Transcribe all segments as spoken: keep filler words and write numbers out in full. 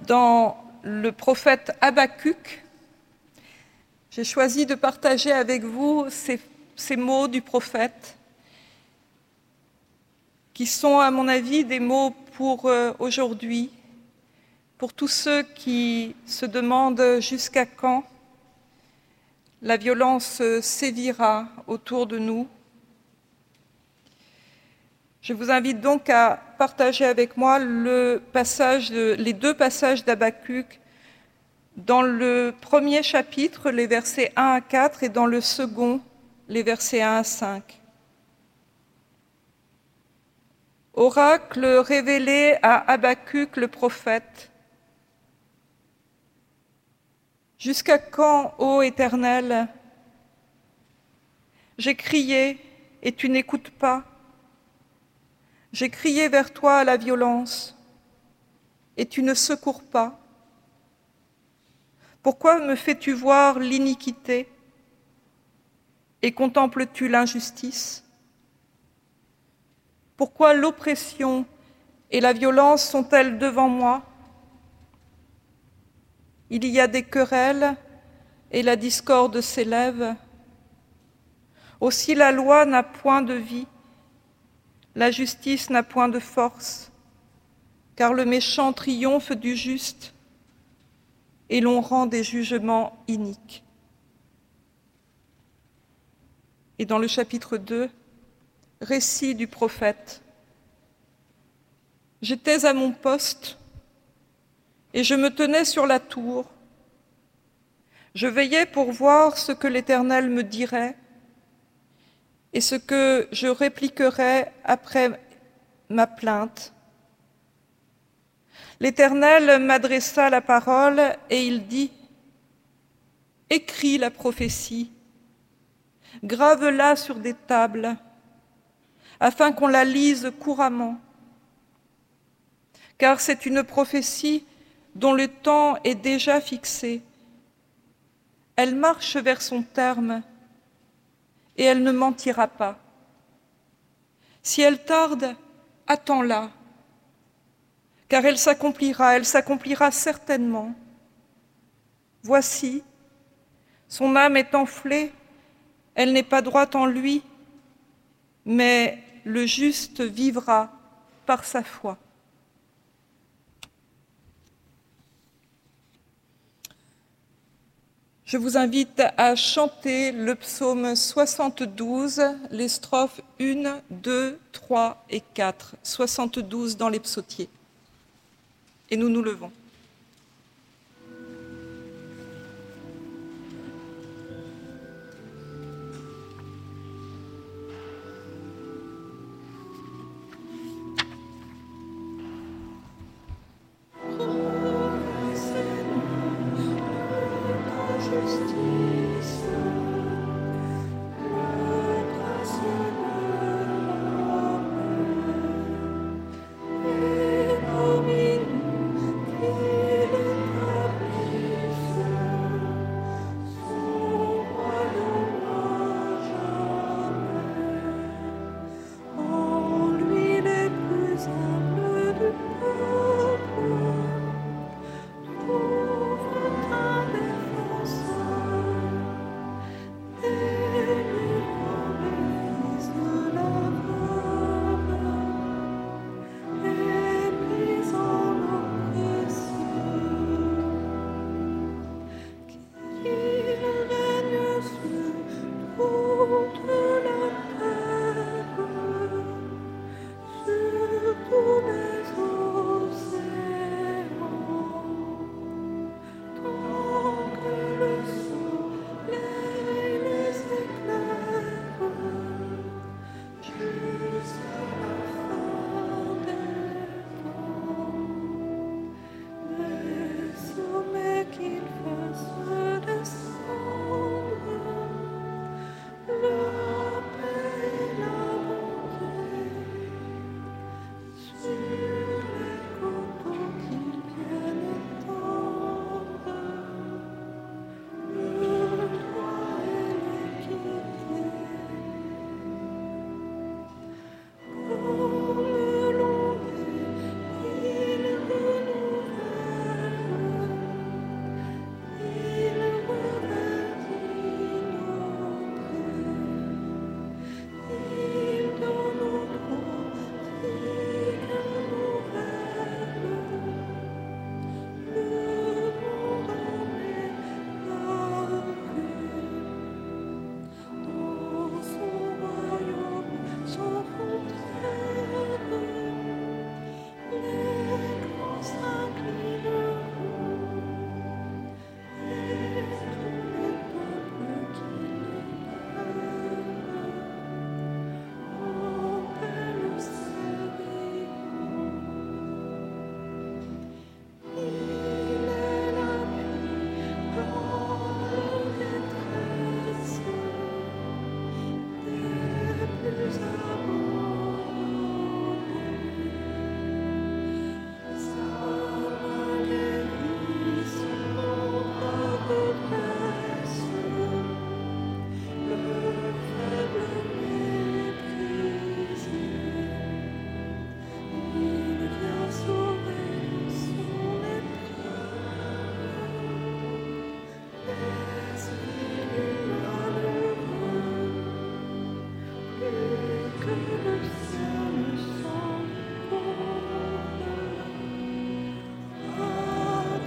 dans le prophète Habakkuk. J'ai choisi de partager avec vous ces, ces mots du prophète qui sont, à mon avis, des mots pour euh, aujourd'hui, pour tous ceux qui se demandent jusqu'à quand la violence sévira autour de nous. Je vous invite donc à partager avec moi le passage, les deux passages d'Habakkuk dans le premier chapitre, les versets un à quatre, et dans le second, les versets un à cinq. Oracle révélé à Habakkuk le prophète. Jusqu'à quand, ô Éternel, j'ai crié et tu n'écoutes pas. J'ai crié vers toi à la violence et tu ne secours pas. Pourquoi me fais-tu voir l'iniquité et contemples-tu l'injustice? Pourquoi l'oppression et la violence sont-elles devant moi? Il y a des querelles et la discorde s'élève. Aussi la loi n'a point de vie, la justice n'a point de force, car le méchant triomphe du juste et l'on rend des jugements iniques. Et dans le chapitre deux, récit du prophète. J'étais à mon poste et je me tenais sur la tour. Je veillais pour voir ce que l'Éternel me dirait et ce que je répliquerais après ma plainte. L'Éternel m'adressa la parole et il dit : écris la prophétie, grave-la sur des tables, afin qu'on la lise couramment. Car c'est une prophétie dont le temps est déjà fixé. Elle marche vers son terme et elle ne mentira pas. Si elle tarde, attends-la, car elle s'accomplira, elle s'accomplira certainement. Voici, son âme est enflée, elle n'est pas droite en lui, mais le juste vivra par sa foi. Je vous invite à chanter le psaume soixante-douze, les strophes un, deux, trois et quatre, soixante-douze dans les psautiers. Et nous nous levons. Amen.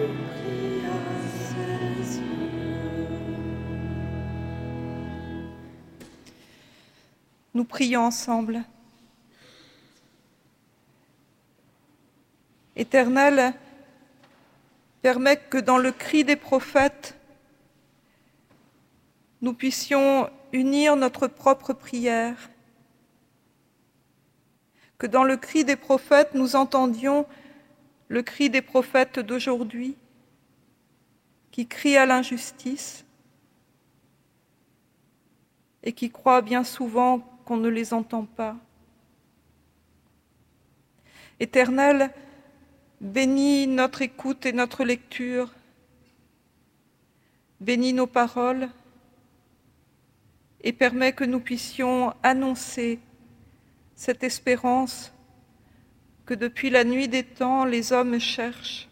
Nous prions ensemble. Éternel, permets que dans le cri des prophètes, nous puissions unir notre propre prière, que dans le cri des prophètes, nous entendions le cri des prophètes d'aujourd'hui, qui crient à l'injustice et qui croient bien souvent qu'on ne les entend pas. Éternel, bénis notre écoute et notre lecture, bénis nos paroles et permets que nous puissions annoncer cette espérance que depuis la nuit des temps, les hommes cherchent.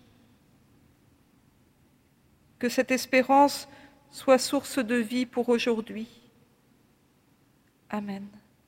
Que cette espérance soit source de vie pour aujourd'hui. Amen.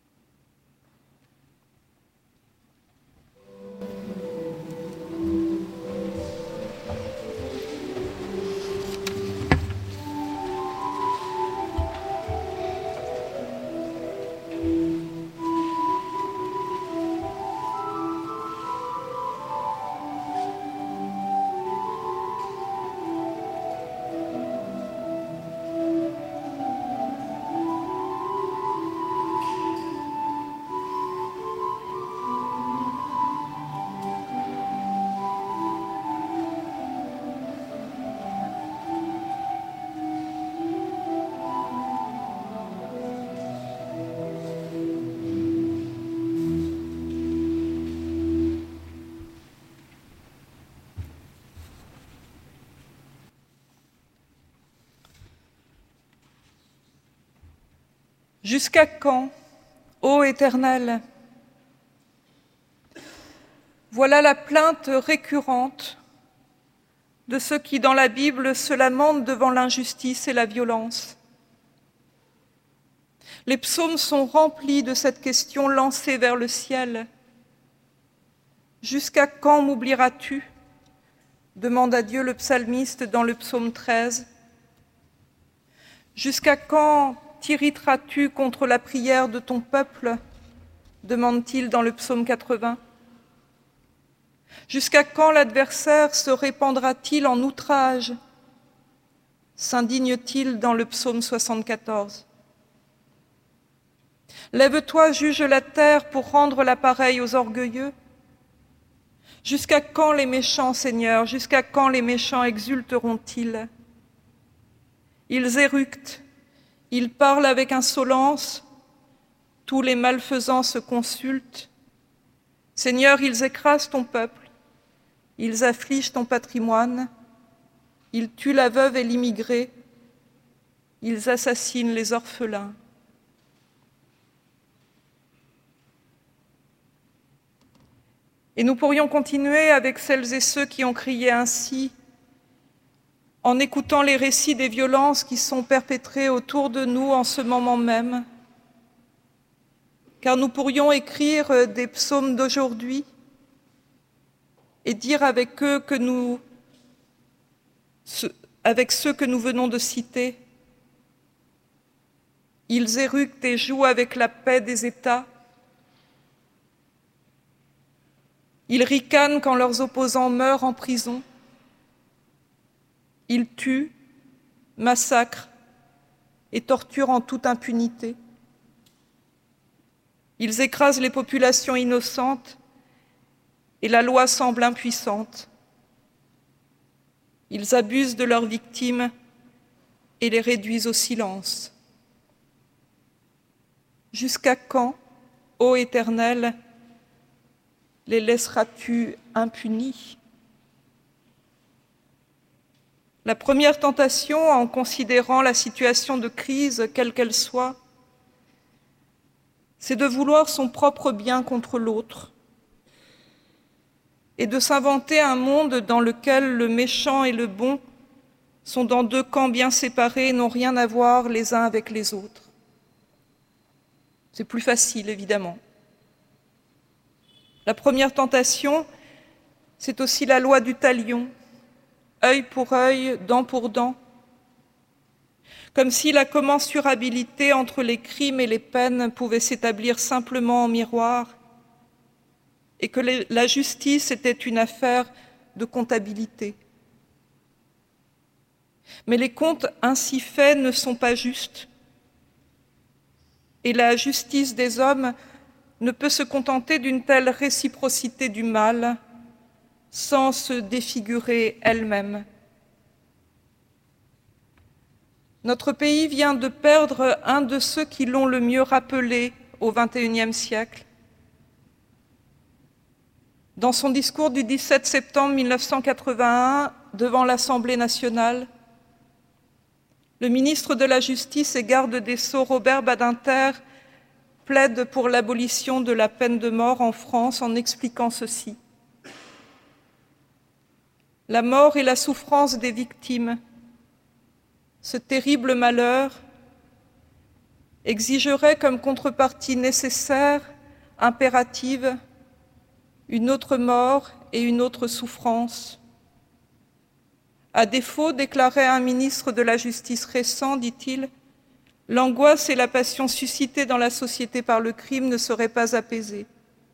Jusqu'à quand, ô Éternel? Voilà la plainte récurrente de ceux qui, dans la Bible, se lamentent devant l'injustice et la violence. Les psaumes sont remplis de cette question lancée vers le ciel. « Jusqu'à quand m'oublieras-tu » demande à Dieu le psalmiste dans le psaume treize. « Jusqu'à quand t'irriteras-tu contre la prière de ton peuple » demande-t-il dans le psaume quatre-vingts. Jusqu'à quand l'adversaire se répandra-t-il en outrage s'indigne-t-il dans le psaume soixante-quatorze. Lève-toi, juge la terre pour rendre la pareille aux orgueilleux. Jusqu'à quand les méchants, Seigneur, jusqu'à quand les méchants exulteront-ils? Ils éructent, ils parlent avec insolence, tous les malfaisants se consultent. Seigneur, ils écrasent ton peuple, ils affligent ton patrimoine, ils tuent la veuve et l'immigré, ils assassinent les orphelins. Et nous pourrions continuer avec celles et ceux qui ont crié ainsi, en écoutant les récits des violences qui sont perpétrées autour de nous en ce moment même. Car nous pourrions écrire des psaumes d'aujourd'hui et dire avec eux que nous, avec ceux que nous venons de citer, ils éructent et jouent avec la paix des États. Ils ricanent quand leurs opposants meurent en prison. Ils tuent, massacrent et torturent en toute impunité. Ils écrasent les populations innocentes et la loi semble impuissante. Ils abusent de leurs victimes et les réduisent au silence. Jusqu'à quand, ô Éternel, les laisseras-tu impunis? La première tentation, en considérant la situation de crise, quelle qu'elle soit, c'est de vouloir son propre bien contre l'autre et de s'inventer un monde dans lequel le méchant et le bon sont dans deux camps bien séparés et n'ont rien à voir les uns avec les autres. C'est plus facile, évidemment. La première tentation, c'est aussi la loi du talion, œil pour œil, dent pour dent, comme si la commensurabilité entre les crimes et les peines pouvait s'établir simplement en miroir, et que la justice était une affaire de comptabilité. Mais les comptes ainsi faits ne sont pas justes, et la justice des hommes ne peut se contenter d'une telle réciprocité du mal sans se défigurer elle-même. Notre pays vient de perdre un de ceux qui l'ont le mieux rappelé au vingt et unième siècle. Dans son discours du dix-sept septembre mille neuf cent quatre-vingt-un devant l'Assemblée nationale, le ministre de la Justice et garde des Sceaux Robert Badinter plaide pour l'abolition de la peine de mort en France en expliquant ceci. La mort et la souffrance des victimes, ce terrible malheur, exigerait comme contrepartie nécessaire, impérative, une autre mort et une autre souffrance. À défaut, déclarait un ministre de la Justice récent, dit-il, l'angoisse et la passion suscitées dans la société par le crime ne seraient pas apaisées.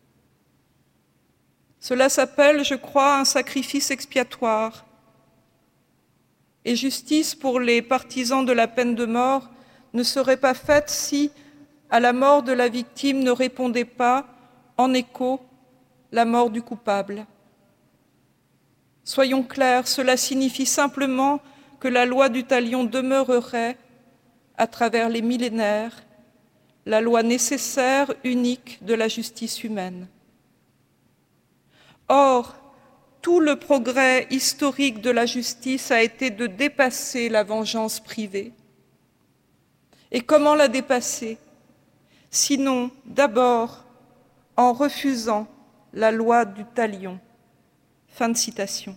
Cela s'appelle, je crois, un sacrifice expiatoire. Et justice pour les partisans de la peine de mort ne serait pas faite si, à la mort de la victime, ne répondait pas, en écho, la mort du coupable. Soyons clairs, cela signifie simplement que la loi du talion demeurerait, à travers les millénaires, la loi nécessaire, unique de la justice humaine. Or, tout le progrès historique de la justice a été de dépasser la vengeance privée. Et comment la dépasser? Sinon, d'abord, en refusant la loi du talion. Fin de citation.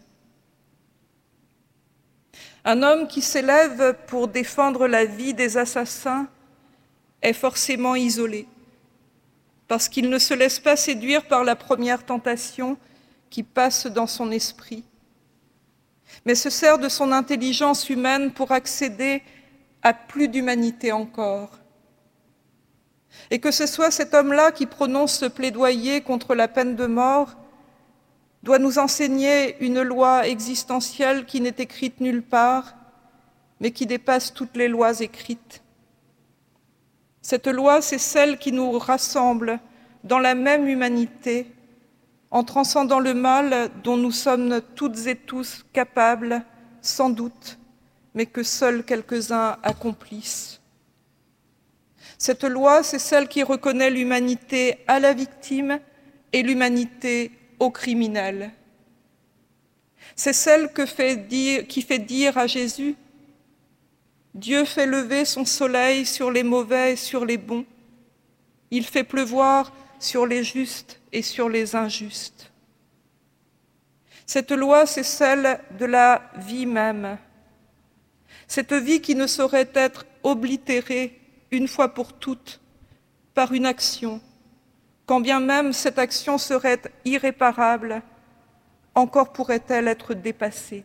Un homme qui s'élève pour défendre la vie des assassins est forcément isolé, parce qu'il ne se laisse pas séduire par la première tentation qui passe dans son esprit, mais se sert de son intelligence humaine pour accéder à plus d'humanité encore. Et que ce soit cet homme-là qui prononce ce plaidoyer contre la peine de mort, doit nous enseigner une loi existentielle qui n'est écrite nulle part, mais qui dépasse toutes les lois écrites. Cette loi, c'est celle qui nous rassemble dans la même humanité, en transcendant le mal dont nous sommes toutes et tous capables, sans doute, mais que seuls quelques-uns accomplissent. Cette loi, c'est celle qui reconnaît l'humanité à la victime et l'humanité au criminel. C'est celle que fait dire, qui fait dire à Jésus « Dieu fait lever son soleil sur les mauvais et sur les bons. Il fait pleuvoir sur les justes et sur les injustes. » Cette loi, c'est celle de la vie même. Cette vie qui ne saurait être oblitérée une fois pour toutes par une action, quand bien même cette action serait irréparable, encore pourrait-elle être dépassée.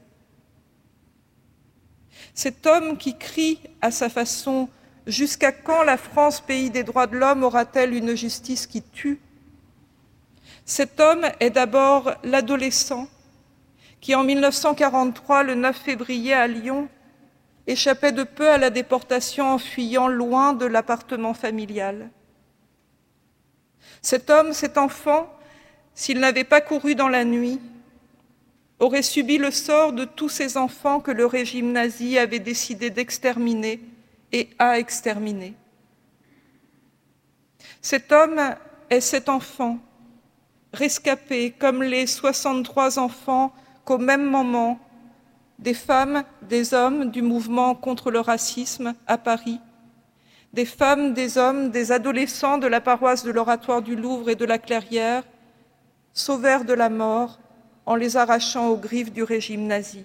Cet homme qui crie à sa façon « Jusqu'à quand la France, pays des droits de l'homme, aura-t-elle une justice qui tue ?» Cet homme est d'abord l'adolescent qui, en mille neuf cent quarante-trois, le neuf février à Lyon, échappait de peu à la déportation en fuyant loin de l'appartement familial. Cet homme, cet enfant, s'il n'avait pas couru dans la nuit, aurait subi le sort de tous ces enfants que le régime nazi avait décidé d'exterminer et a exterminés. Cet homme est cet enfant, rescapé comme les soixante-trois enfants qu'au même moment, des femmes, des hommes du mouvement contre le racisme à Paris, des femmes, des hommes, des adolescents de la paroisse de l'Oratoire du Louvre et de la Clairière, sauvèrent de la mort en les arrachant aux griffes du régime nazi.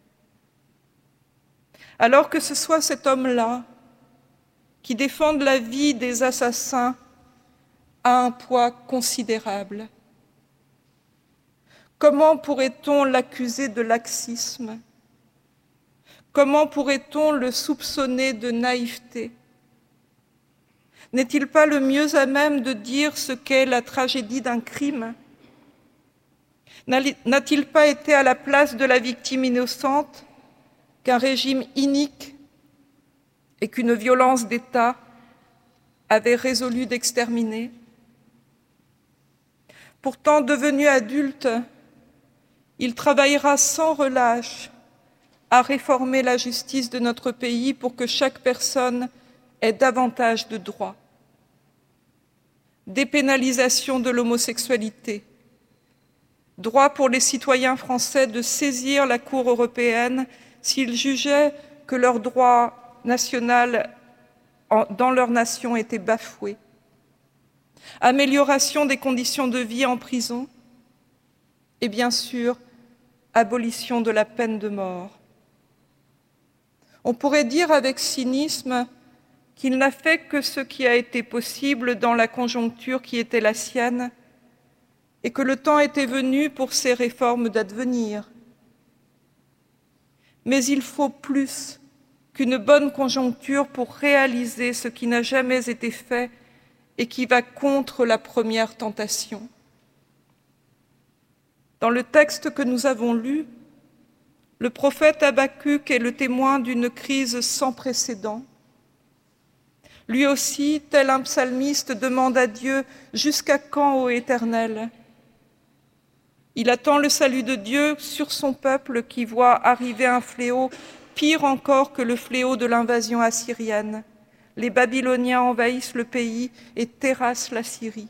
Alors que ce soit cet homme-là qui défende la vie des assassins a un poids considérable. Comment pourrait-on l'accuser de laxisme Comment pourrait-on le soupçonner de naïveté? N'est-il pas le mieux à même de dire ce qu'est la tragédie d'un crime? N'a-t-il pas été à la place de la victime innocente qu'un régime inique et qu'une violence d'État avait résolu d'exterminer? Pourtant, devenu adulte, il travaillera sans relâche à réformer la justice de notre pays pour que chaque personne ait davantage de droits. Dépénalisation de l'homosexualité, droit pour les citoyens français de saisir la Cour européenne s'ils jugeaient que leur droit national dans leur nation était bafoué, amélioration des conditions de vie en prison et bien sûr, abolition de la peine de mort. On pourrait dire avec cynisme qu'il n'a fait que ce qui a été possible dans la conjoncture qui était la sienne et que le temps était venu pour ces réformes d'advenir. Mais il faut plus qu'une bonne conjoncture pour réaliser ce qui n'a jamais été fait et qui va contre la première tentation. Dans le texte que nous avons lu, le prophète Habacuc est le témoin d'une crise sans précédent. Lui aussi, tel un psalmiste, demande à Dieu « Jusqu'à quand, ô Éternel ?» Il attend le salut de Dieu sur son peuple qui voit arriver un fléau pire encore que le fléau de l'invasion assyrienne. Les Babyloniens envahissent le pays et terrassent la Syrie.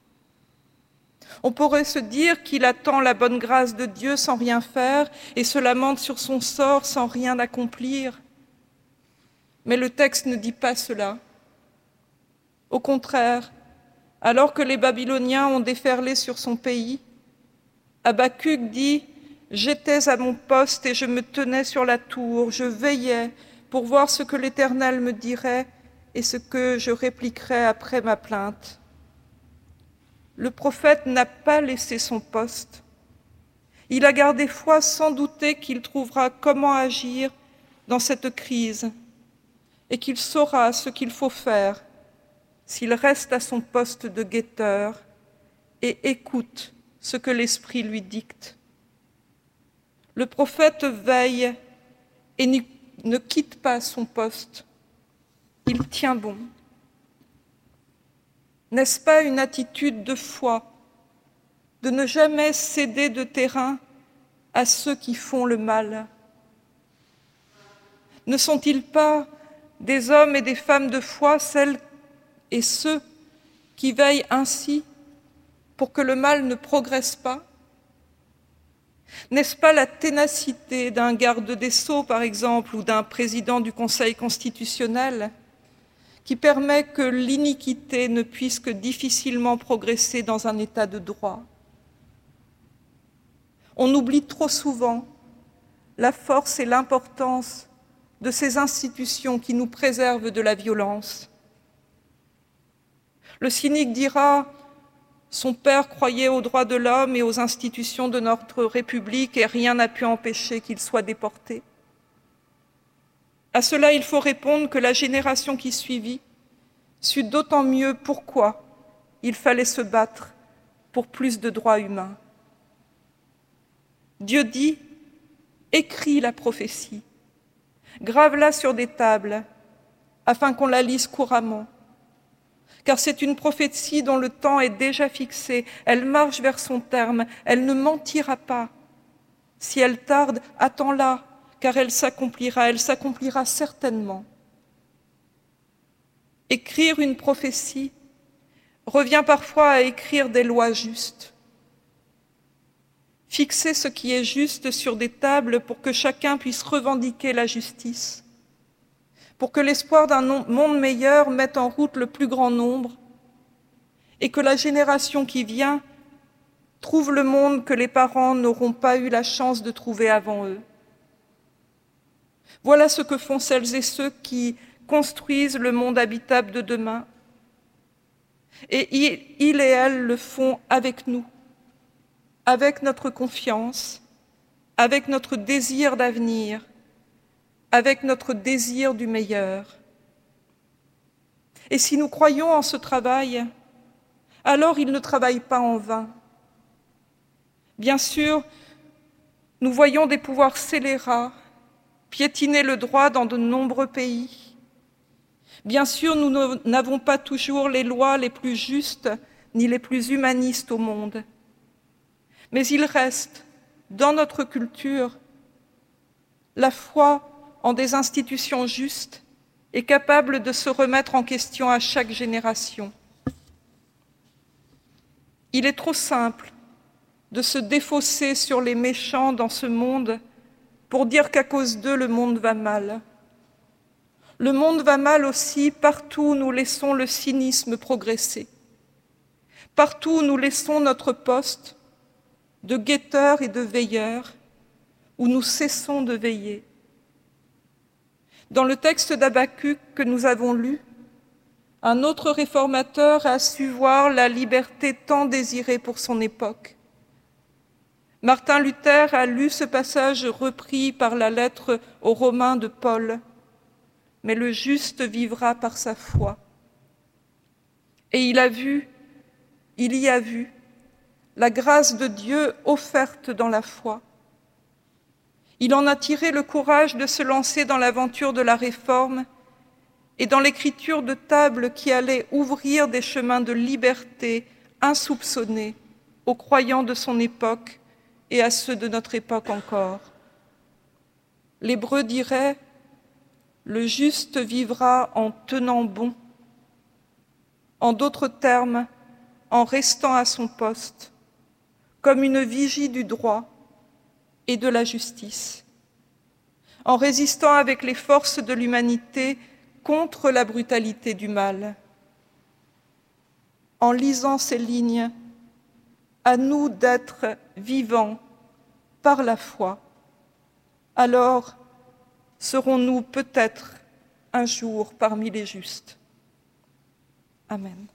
On pourrait se dire qu'il attend la bonne grâce de Dieu sans rien faire et se lamente sur son sort sans rien accomplir. Mais le texte ne dit pas cela. Au contraire, alors que les Babyloniens ont déferlé sur son pays, Habacuc dit « J'étais à mon poste et je me tenais sur la tour, je veillais pour voir ce que l'Éternel me dirait et ce que je répliquerais après ma plainte. » Le prophète n'a pas laissé son poste. Il a gardé foi sans douter qu'il trouvera comment agir dans cette crise et qu'il saura ce qu'il faut faire s'il reste à son poste de guetteur et écoute ce que l'Esprit lui dicte. Le prophète veille et ne quitte pas son poste. Il tient bon. N'est-ce pas une attitude de foi, de ne jamais céder de terrain à ceux qui font le mal? Ne sont-ils pas des hommes et des femmes de foi, celles et ceux qui veillent ainsi pour que le mal ne progresse pas? N'est-ce pas la ténacité d'un garde des Sceaux, par exemple, ou d'un président du Conseil constitutionnel qui permet que l'iniquité ne puisse que difficilement progresser dans un état de droit? On oublie trop souvent la force et l'importance de ces institutions qui nous préservent de la violence. Le cynique dira « Son père croyait aux droits de l'homme et aux institutions de notre République et rien n'a pu empêcher qu'il soit déporté. » À cela, il faut répondre que la génération qui suivit sut d'autant mieux pourquoi il fallait se battre pour plus de droits humains. Dieu dit « Écris la prophétie, grave-la sur des tables, afin qu'on la lise couramment. Car c'est une prophétie dont le temps est déjà fixé, elle marche vers son terme, elle ne mentira pas. Si elle tarde, attends-la, car elle s'accomplira, elle s'accomplira certainement. » Écrire une prophétie revient parfois à écrire des lois justes. Fixer ce qui est juste sur des tables pour que chacun puisse revendiquer la justice, pour que l'espoir d'un monde meilleur mette en route le plus grand nombre et que la génération qui vient trouve le monde que les parents n'auront pas eu la chance de trouver avant eux. Voilà ce que font celles et ceux qui construisent le monde habitable de demain. Et ils et elles le font avec nous, avec notre confiance, avec notre désir d'avenir, avec notre désir du meilleur. Et si nous croyons en ce travail, alors il ne travaille pas en vain. Bien sûr, nous voyons des pouvoirs scélérats piétiner le droit dans de nombreux pays. Bien sûr, nous n'avons pas toujours les lois les plus justes ni les plus humanistes au monde. Mais il reste, dans notre culture, la foi en des institutions justes et capables de se remettre en question à chaque génération. Il est trop simple de se défausser sur les méchants dans ce monde pour dire qu'à cause d'eux, le monde va mal. Le monde va mal aussi partout où nous laissons le cynisme progresser, partout où nous laissons notre poste de guetteurs et de veilleurs, où nous cessons de veiller. Dans le texte d'Habacuc que nous avons lu, un autre réformateur a su voir la liberté tant désirée pour son époque. Martin Luther a lu ce passage repris par la lettre aux Romains de Paul. « Mais le juste vivra par sa foi. » Et il a vu, il y a vu, la grâce de Dieu offerte dans la foi. Il en a tiré le courage de se lancer dans l'aventure de la réforme et dans l'écriture de tables qui allaient ouvrir des chemins de liberté insoupçonnés aux croyants de son époque et à ceux de notre époque encore. L'Hébreu dirait « le juste vivra en tenant bon », en d'autres termes, en restant à son poste, comme une vigie du droit et de la justice, en résistant avec les forces de l'humanité contre la brutalité du mal. En lisant ces lignes, à nous d'être vivants par la foi, alors serons-nous peut-être un jour parmi les justes. Amen.